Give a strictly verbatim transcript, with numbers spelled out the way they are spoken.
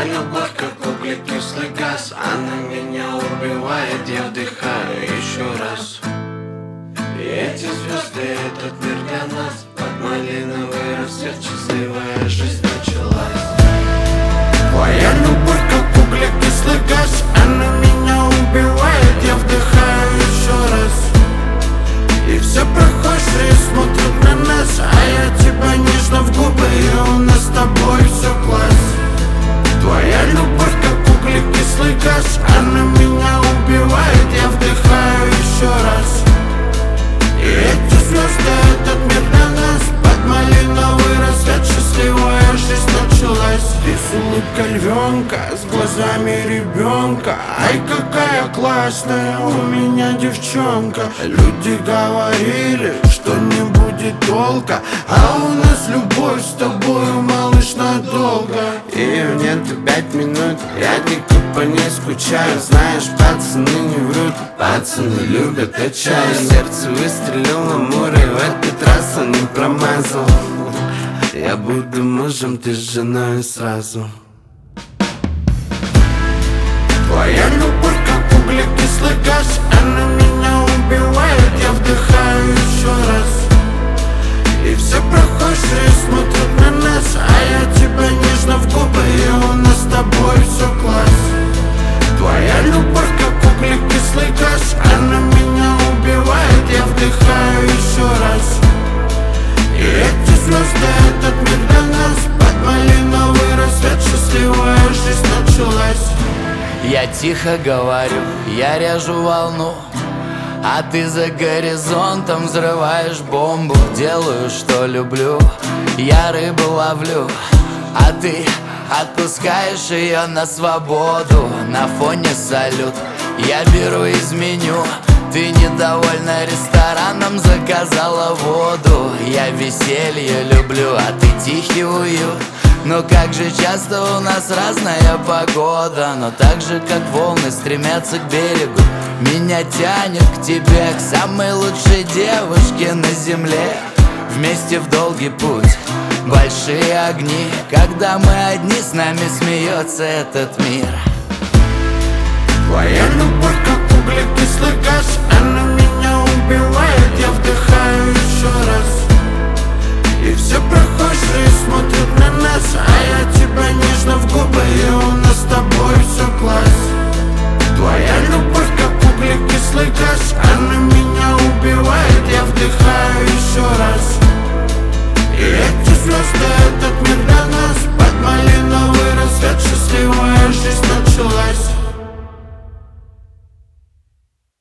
Твоя любовь как углекислый газ, она меня убивает, я вдыхаю еще раз. И эти звезды, этот мир для нас, под малиновый рассвет счастливая жизнь началась. Твоя любовь как углекислый газ, она меня убивает, я вдыхаю еще раз. И все прохожие смотрят на нас, а я тебя нежно в губы, и у нас с тобой все класс. Твоя любовь как углекислый газ, она меня убивает, я вдыхаю еще раз. И эти звезды, этот мир для нас, под малиновый рассвет счастливая жизнь началась. Ты с улыбкой львенка, с глазами ребенка, ай, какая классная у меня девчонка. Люди говорили, что не будет толка, а у нас любовь с тобою, малыш, надолго. Ее нету пять минут, я дико по ней скучаю. Знаешь, пацаны не врут, пацаны любят отчаяние. Сердце выстрелил на море, в этот раз он не промазал. Я буду мужем, ты с женой сразу. Твоя любовь как углекислый газ, она меня убивает, я вдыхаю еще раз. И все прохожие смотрят на нас, а я тебя нежно в губы, и у нас с тобой все класс. Твоя любовь как углекислый газ, она меня убивает, я вдыхаю еще раз. И эти звезды, этот мир для нас, под малиновый рассвет счастливая жизнь началась. Я тихо говорю, я режу волну, а ты за горизонтом взрываешь бомбу. Делаю, что люблю, я рыбу ловлю, а ты отпускаешь ее на свободу. На фоне салют, я беру из меню. Ты недовольна рестораном, заказала воду. Я веселье люблю, а ты тихий уют. Но как же часто у нас разная погода. Но так же, как волны стремятся к берегу, меня тянет к тебе, к самой лучшей девушке на земле. Вместе в долгий путь, большие огни. Когда мы одни, с нами смеется этот мир. Твоя любовь как углекислый газ, она меня убивает, я вдыхаю еще раз. И все прохожие смотрят на